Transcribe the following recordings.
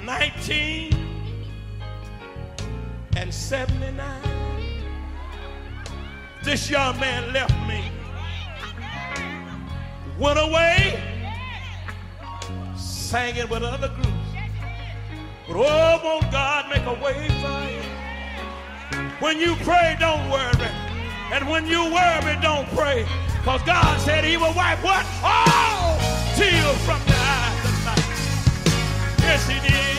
1979, this young man left me, went away, singing with other groups. But oh, won't God make a way for you? When you pray, don't worry. And when you worry, don't pray. Because God said he will wipe what? All tears from your eyes tonight. Yes, he did.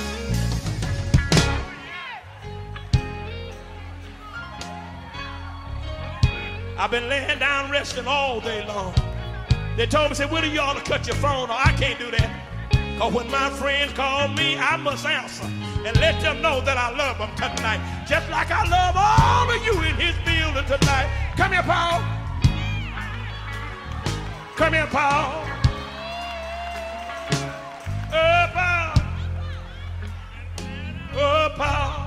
I've been laying down resting all day long. They told me, said, Willie, you ought to cut your phone off. I can't do that. Because when my friends call me, I must answer and let them know that I love them tonight. Just like I love all of you in his building tonight. Come here, Paul. Come here, Paul. Oh, Paul. Oh, Paul.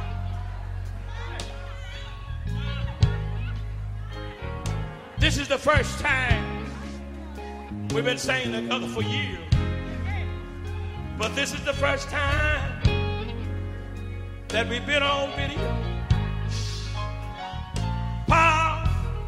This is the first time we've been singing together for years. But this is the first time that we've been on video. Paul.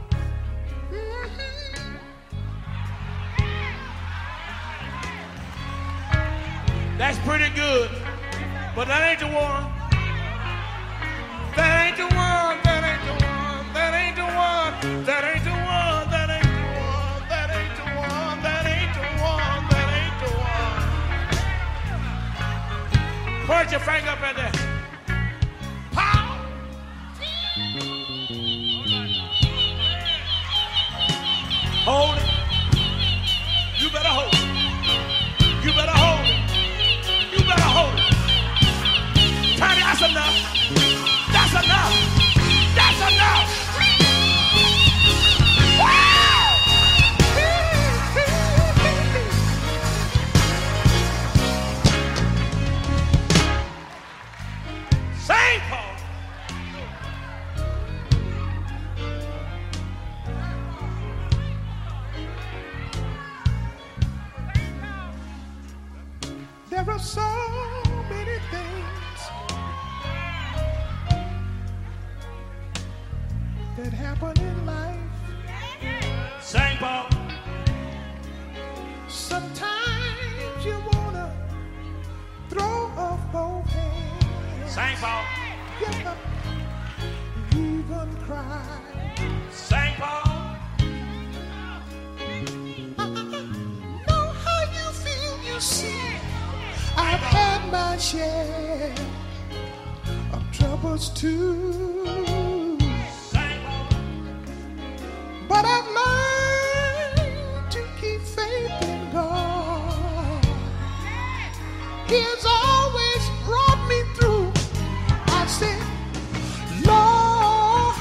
That's pretty good. But that ain't the one. That ain't the one. That ain't the one. That ain't the one. That ain't the one. That ain't the one. That ain't the one. That ain't the one. That ain't the one. Put your finger up in there. Pow! Hold it. You better hold it. You better hold it. You better hold it. Tiny, that's enough. That's enough. That's enough. Wow! Sing, Paul. There are so many things that happen in life. Sing, Paul. Sometimes you wanna throw up both hands. Sing, Paul. Yeah. Even cry. Sing, Paul. I know how you feel, you see. I've had my share of troubles too. But I've learned to keep faith in God. He has always brought me through. I said, Lord,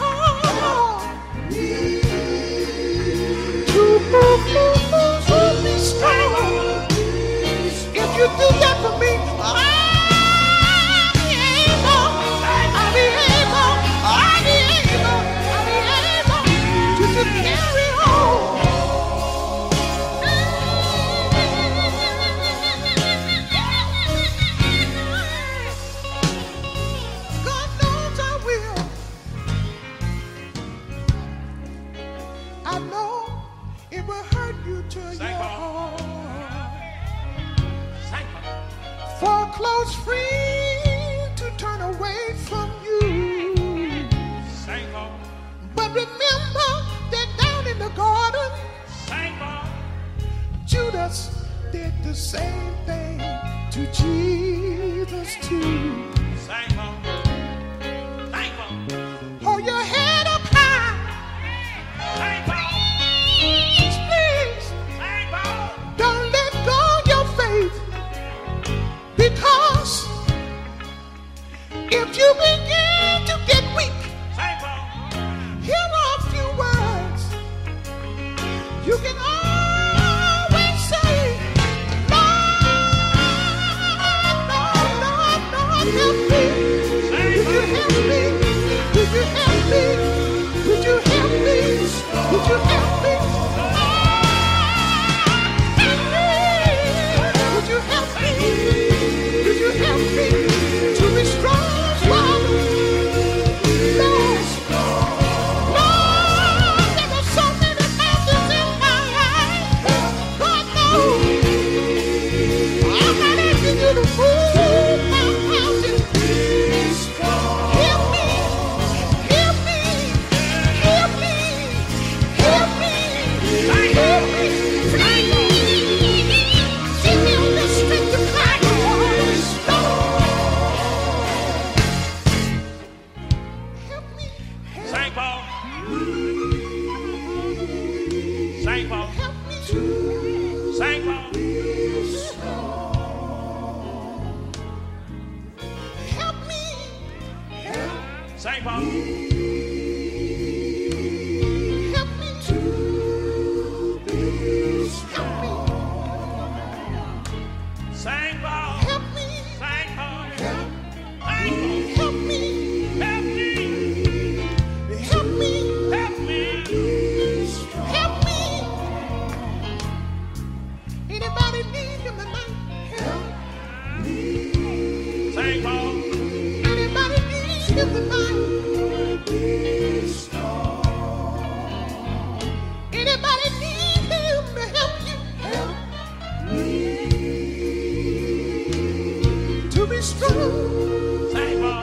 to be strong. If you do that for me, I'll be able to carry on. God knows I will. I know it will hurt you to your heart. For a close friend to turn away from you. But remember that down in the garden, Judas did the same thing to Jesus too. Hold your head up high. Please, don't let go of your faith. Because if you begin to get weak, here are a few words you can always say. Lord, help me. Would you help me? Would you help me? Would you help me? Would you help me? Would you help me? Would you help me? Sing, Paul. Help me to be strong. Sing, Paul. Help me. Sing, Paul. Help Sing, Paul. help me. Help me. Help me. Help me. Help me. Anybody need him tonight? Help. Sing, Paul. Anybody need him tonight? Anybody need him to help you? Help to be strong. Sing, Paul.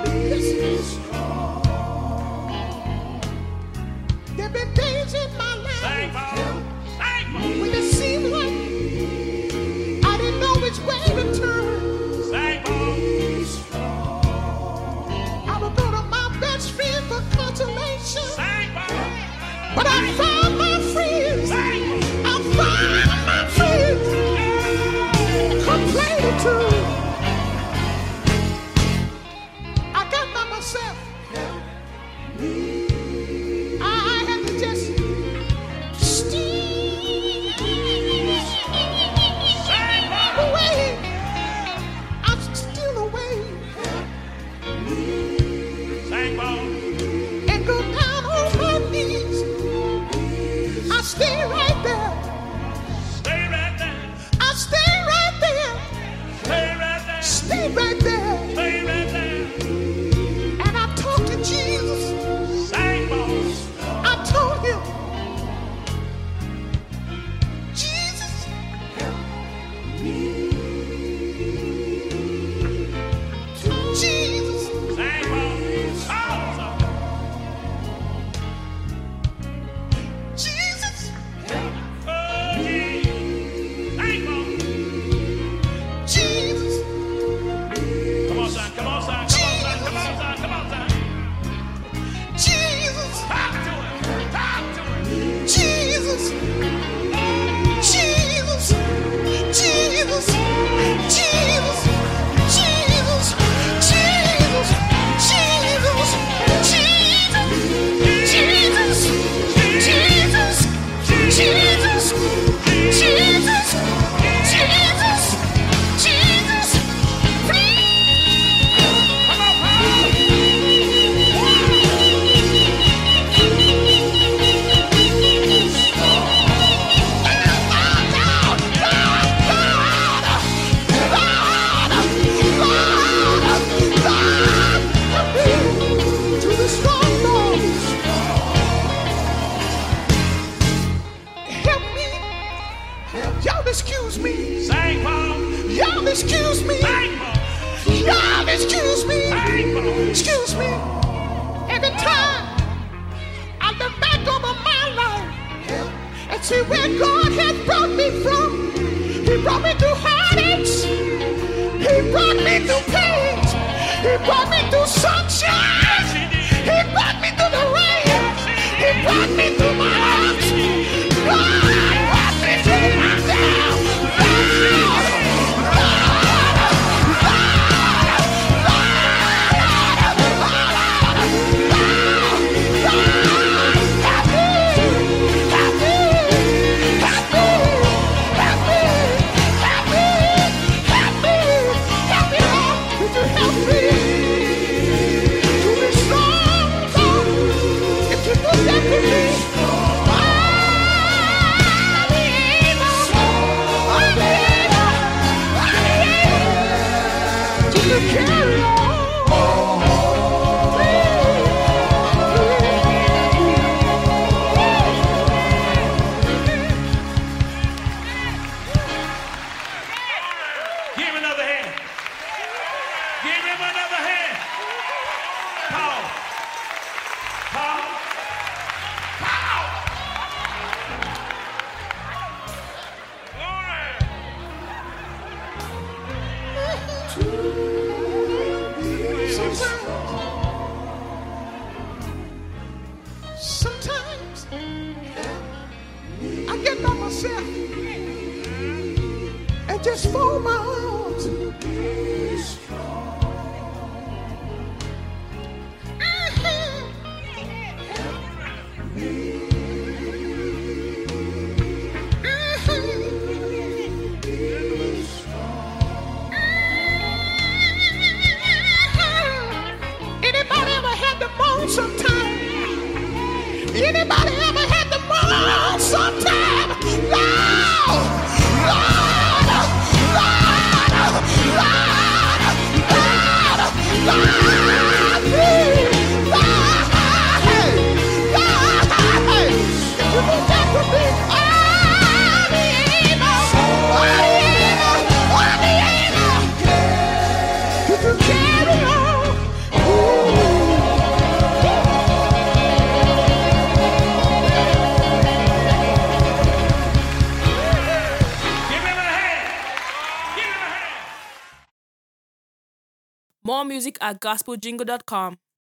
There been days in my Sing, life Paul. Sing, Paul. when it seemed like I didn't know which way to turn. Sing, Paul. I would go to my best friend for consolation, Sing, Paul. but I found my friends. Sing, I found my friends complaining too. I got by myself. I had to just steal away. I'm still away Sing, Paul. and go down on my knees. I stay right there. Stay right there. I stay right there. Stay right there. Stay right there. Stay right there. And I talked to Jesus. Sing, Paul. I told him, Jesus, Jesus, Sing, Paul. Jesus, Oh, Jesus. Sing, Paul. Jesus, Come on, son. Come on, son. Come on, son. Come on, son. Come on, son. Jesus, Talk to him. Talk to him. Jesus, Jesus, Jesus, Jesus, Jesus, Jesus, Jesus, Jesus, Jesus, Jesus, Jesus, Jesus, please. Come on, Paul. To the strong Lord. Help me. Y'all excuse me. Sing, Paul. Y'all excuse me. Sing, Paul. Y'all excuse me. Sing, Paul. Excuse me. Every time I look back over my life and see where God has brought me from. He brought me through heartaches. He brought me through pains. He brought me through sunshine. He brought me through the rain. He brought me through my ups. God brought me through my down. Carry on. Give him another hand. Give him another hand. Paul. Paul. Paul. Sometimes I get by myself and just fold my arms. More music at gospeljingle.com.